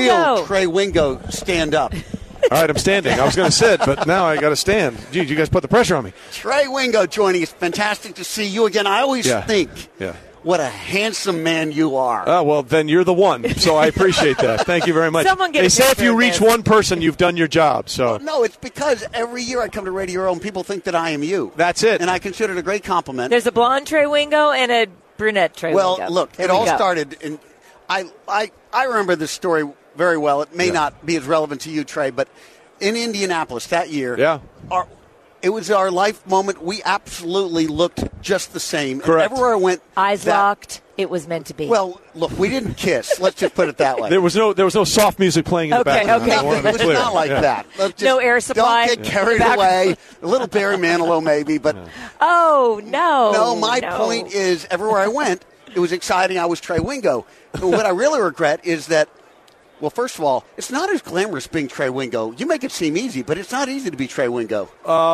real Trey Wingo stand up. All right, I'm standing. I was going to sit, but now I got to stand. Geez, you guys put the pressure on me. Trey Wingo joining us. Fantastic to see you again. I always think what a handsome man you are. Oh, well, then you're the one, so I appreciate that. Thank you very much. They say if you reach one person, you've done your job. So well, no, it's because every year I come to Radio Row and people think that I am you. That's it. And I consider it a great compliment. There's a blonde Trey Wingo and a brunette Trey Wingo. Well, look, it all started, and I remember this story very well. It may not be as relevant to you, Trey, but in Indianapolis that year, it was our life moment. We absolutely looked just the same. Correct. And everywhere I went, eyes locked. It was meant to be. Well, look, we didn't kiss. Let's just put it that way. There was no soft music playing in the background. Okay. It was not like that. No air supply. Don't get carried away. A little Barry Manilow maybe, but no. No, my point is, everywhere I went, it was exciting. I was Trey Wingo. But what I really regret is that. Well, first of all, it's not as glamorous being Trey Wingo. You make it seem easy, but it's not easy to be Trey Wingo.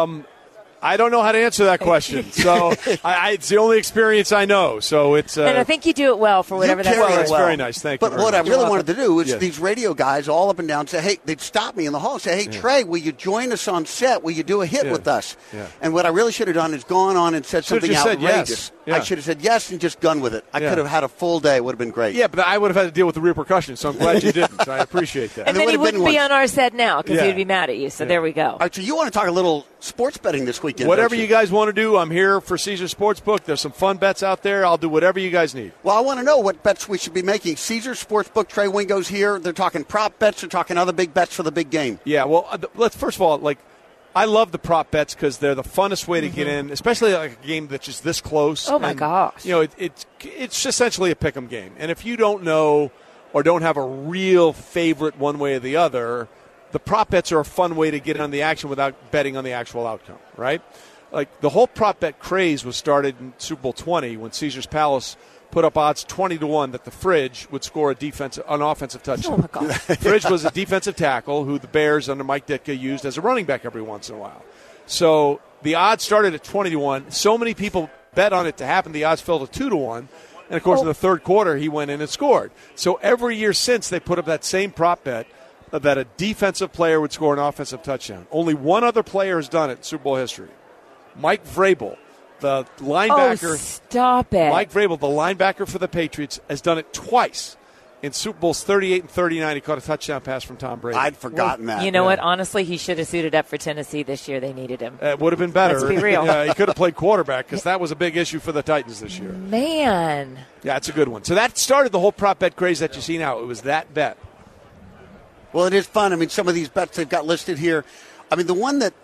I don't know how to answer that question. So it's the only experience I know. So it's and I think you do it well for whatever that's worth. It's very nice. Thank you. But what I really wanted to do is these radio guys all up and down say, hey, they'd stop me in the hall and say, hey, Trey, will you join us on set? Will you do a hit with us? Yeah. And what I really should have done is gone on and said something outrageous. Yes. I should have said yes and just gone with it. I could have had a full day. It would have been great. Yeah, but I would have had to deal with the repercussions, so I'm glad you didn't. So I appreciate that. And then he wouldn't be on our set now because he'd be mad at you. So there we go. All right, so you want to talk a little sports betting this weekend? Whatever you guys want to do, I'm here for Caesar Sportsbook. There's some fun bets out there. I'll do whatever you guys need. Well, I want to know what bets we should be making. Caesar Sportsbook, Trey Wingo's here. They're talking prop bets. They're talking other big bets for the big game. Yeah, well, let's first of all, I love the prop bets because they're the funnest way to get in, especially like a game that's just this close. Oh, my gosh. You know, it's essentially a pick'em game. And if you don't know or don't have a real favorite one way or the other, the prop bets are a fun way to get in on the action without betting on the actual outcome, right? Like the whole prop bet craze was started in Super Bowl 20 when Caesar's Palace put up odds 20-1 that the Fridge would score an offensive touchdown. Oh, my God. Fridge was a defensive tackle who the Bears under Mike Ditka used as a running back every once in a while. So the odds started at 20-1. So many people bet on it to happen, the odds fell to 2-1. And, of course, in the third quarter, he went in and scored. So every year since, they put up that same prop bet that a defensive player would score an offensive touchdown. Only one other player has done it in Super Bowl history. Mike Vrabel, the linebacker. Oh, stop it. Mike Vrabel, the linebacker for the Patriots, has done it twice. In Super Bowls 38 and 39, he caught a touchdown pass from Tom Brady. I'd forgotten that. You know what? Honestly, he should have suited up for Tennessee this year. They needed him. It would have been better. Let's be real. He could have played quarterback because that was a big issue for the Titans this year. Man. Yeah, it's a good one. So that started the whole prop bet craze that you see now. It was that bet. Well, it is fun. I mean, some of these bets they've got listed here. I mean, the one that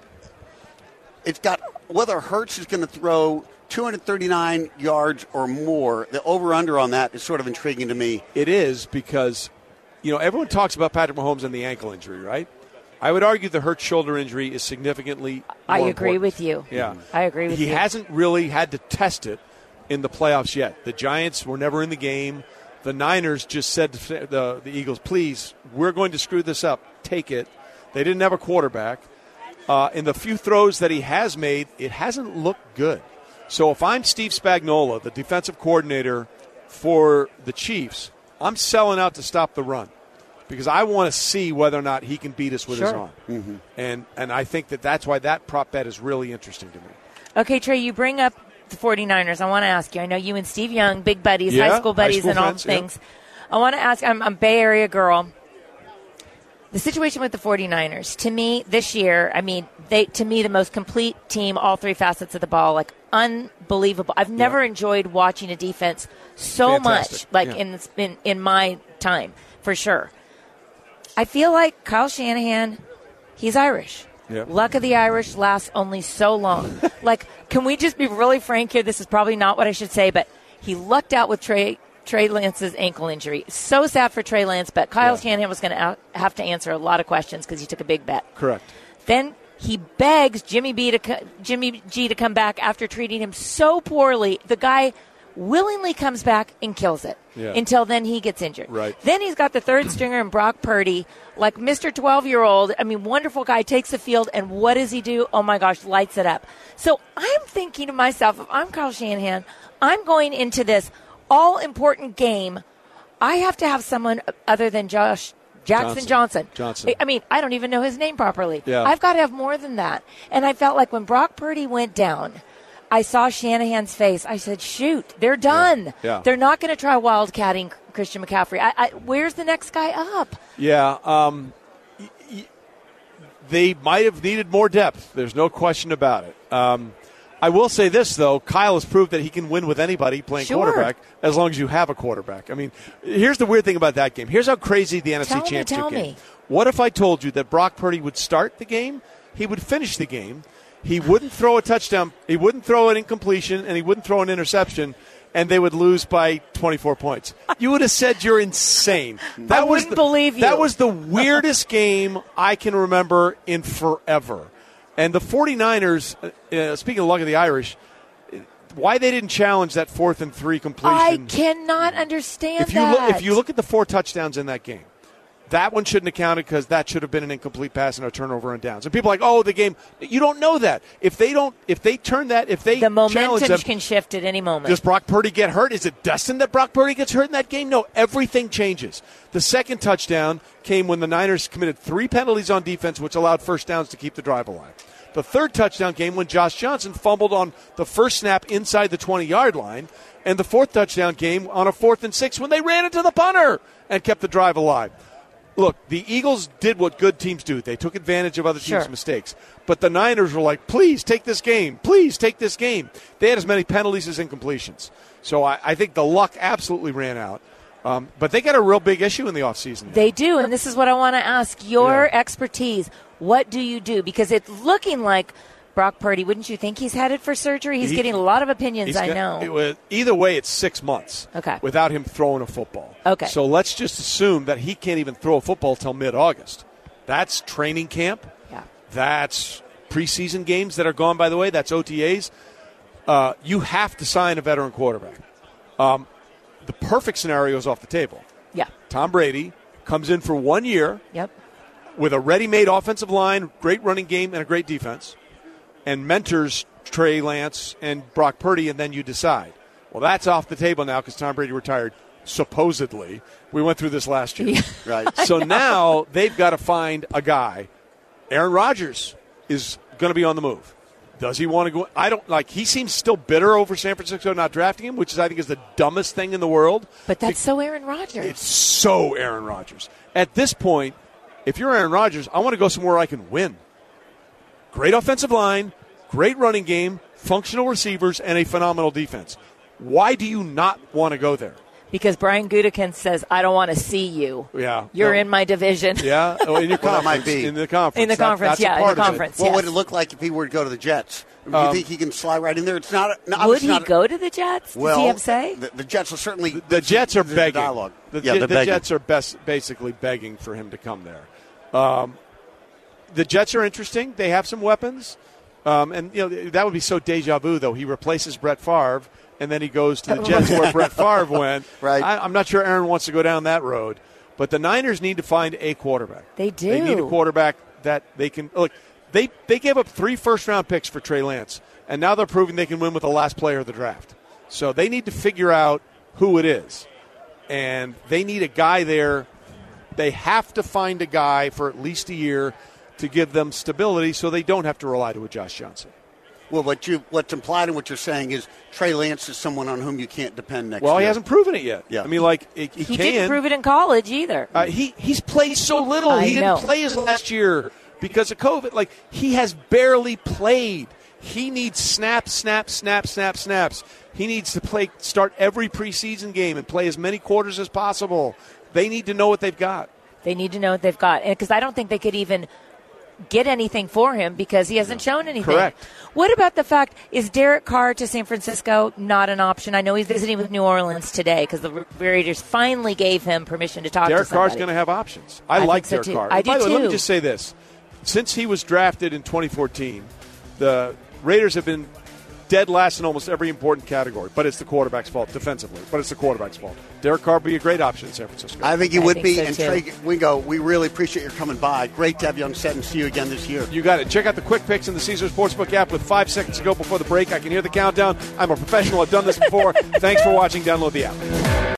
it's got whether Hurts is going to throw 239 yards or more, the over-under on that is sort of intriguing to me. It is because, everyone talks about Patrick Mahomes and the ankle injury, right? I would argue the Hurts shoulder injury is significantly more agree important. with you. Yeah. I agree with you. He hasn't really had to test it in the playoffs yet. The Giants were never in the game. The Niners just said to the Eagles, please, we're going to screw this up. Take it. They didn't have a quarterback. In the few throws that he has made, it hasn't looked good. So if I'm Steve Spagnuolo, the defensive coordinator for the Chiefs, I'm selling out to stop the run because I want to see whether or not he can beat us with his arm. Mm-hmm. And I think that's why that prop bet is really interesting to me. Okay, Trey, you bring up the 49ers. I want to ask you. I know you and Steve Young, big buddies, high school buddies, and all things. Yeah. I want to ask, I'm a Bay Area girl. The situation with the 49ers, to me, this year, to me, the most complete team, all three facets of the ball, unbelievable. I've never enjoyed watching a defense so much, in my time, for sure. I feel like Kyle Shanahan, he's Irish. Yep. Luck of the Irish lasts only so long. Can we just be really frank here? This is probably not what I should say, but he lucked out with Trey Lance's ankle injury. So sad for Trey Lance, but Kyle Shanahan was going to have to answer a lot of questions because he took a big bet. Correct. Then he begs Jimmy G to come back after treating him so poorly. The guy willingly comes back and kills it. Yeah. Until then he gets injured. Right. Then he's got the third stringer in Brock Purdy, like Mr. 12-year-old. Wonderful guy, takes the field, and what does he do? Oh, my gosh, lights it up. So I'm thinking to myself, if I'm Kyle Shanahan, I'm going into this all-important game. I have to have someone other than Jackson Johnson. I mean, I don't even know his name properly. Yeah. I've got to have more than that. And I felt like when Brock Purdy went down, I saw Shanahan's face. I said, shoot, they're done. Yeah. They're not going to try wildcatting Christian McCaffrey. Where's the next guy up? Yeah. They might have needed more depth. There's no question about it. I will say this, though. Kyle has proved that he can win with anybody playing quarterback as long as you have a quarterback. I mean, here's the weird thing about that game. Here's how crazy the NFC Championship game. What if I told you that Brock Purdy would start the game, he would finish the game, he wouldn't throw a touchdown, he wouldn't throw an incompletion, and he wouldn't throw an interception, and they would lose by 24 points. You would have said you're insane. I wouldn't believe you. That was the weirdest game I can remember in forever. And the 49ers, speaking of luck of the Irish, why they didn't challenge that 4th and 3 completion. I cannot understand that. If you look at the 4 touchdowns in that game, that one shouldn't have counted because that should have been an incomplete pass and a turnover and downs. And people are like, oh, the game. You don't know that. The momentum can shift at any moment. Does Brock Purdy get hurt? Is it destined that Brock Purdy gets hurt in that game? No, everything changes. The second touchdown came when the Niners committed 3 penalties on defense, which allowed first downs to keep the drive alive. The third touchdown came when Josh Johnson fumbled on the first snap inside the 20-yard line. And the fourth touchdown came on a 4th and 6 when they ran into the punter and kept the drive alive. Look, the Eagles did what good teams do. They took advantage of other teams' mistakes. But the Niners were like, please take this game. Please take this game. They had as many penalties as incompletions. So I think the luck absolutely ran out. But they got a real big issue in the offseason. They do, and this is what I want to ask. Your expertise, what do you do? Because it's looking like Brock Purdy, wouldn't you think he's headed for surgery? He's getting a lot of opinions, I know. Either way, it's 6 months without him throwing a football. Okay. So let's just assume that he can't even throw a football till mid-August. That's training camp. Yeah. That's preseason games that are gone, by the way. That's OTAs. You have to sign a veteran quarterback. The perfect scenario is off the table. Yeah. Tom Brady comes in for 1 year with a ready-made offensive line, great running game, and a great defense, and mentors Trey Lance and Brock Purdy, and then you decide. Well, that's off the table now because Tom Brady retired, supposedly. We went through this last year. Right. So now they've got to find a guy. Aaron Rodgers is going to be on the move. Does he want to go? I don't like. He seems still bitter over San Francisco not drafting him, which I think is the dumbest thing in the world. But that's so Aaron Rodgers. It's so Aaron Rodgers. At this point, if you're Aaron Rodgers, I want to go somewhere I can win. Great offensive line, great running game, functional receivers, and a phenomenal defense. Why do you not want to go there? Because Brian Gutekunst says, I don't want to see you. Yeah. You're in my division. Yeah. Oh, in your conference. Well, might be. In the conference. In the conference, in the conference. What would it look like if he were to go to the Jets? Do you think he can slide right in there? It's not. Would he go to the Jets? Does he have say? The Jets are certainly. The Jets are begging. Dialogue. The Jets are basically begging for him to come there. The Jets are interesting. They have some weapons. And that would be so deja vu, though. He replaces Brett Favre, and then he goes to the Jets where Brett Favre went. Right. I'm not sure Aaron wants to go down that road. But the Niners need to find a quarterback. They do. They need a quarterback that they can – look, they gave up 3 first-round picks for Trey Lance, and now they're proving they can win with the last player of the draft. So they need to figure out who it is. And they need a guy there. They have to find a guy for at least a year to give them stability so they don't have to rely to a Josh Johnson. Well, what's implied in what you're saying is Trey Lance is someone on whom you can't depend next year. Well, he hasn't proven it yet. Yeah. I mean, he can. Didn't prove it in college either. He's played so little. He didn't play his last year because of COVID. He has barely played. He needs snaps. He needs to start every preseason game and play as many quarters as possible. They need to know what they've got. They need to know what they've got. Because I don't think they could even get anything for him because he hasn't shown anything. Correct. What about the fact, is Derek Carr to San Francisco not an option? I know he's visiting with New Orleans today because the Raiders finally gave him permission to talk to somebody. Derek Carr's going to have options. I like Derek Carr. I do By the way, too. let me just say this. Since he was drafted in 2014, the Raiders have been dead last in almost every important category, but it's the quarterback's fault defensively. But it's the quarterback's fault. Derek Carr would be a great option in San Francisco. I think he would be. So and too. Trey Wingo, we really appreciate your coming by. Great to have you on set and see you again this year. You got it. Check out the quick picks in the Caesars Sportsbook app with 5 seconds to go before the break. I can hear the countdown. I'm a professional. I've done this before. Thanks for watching. Download the app.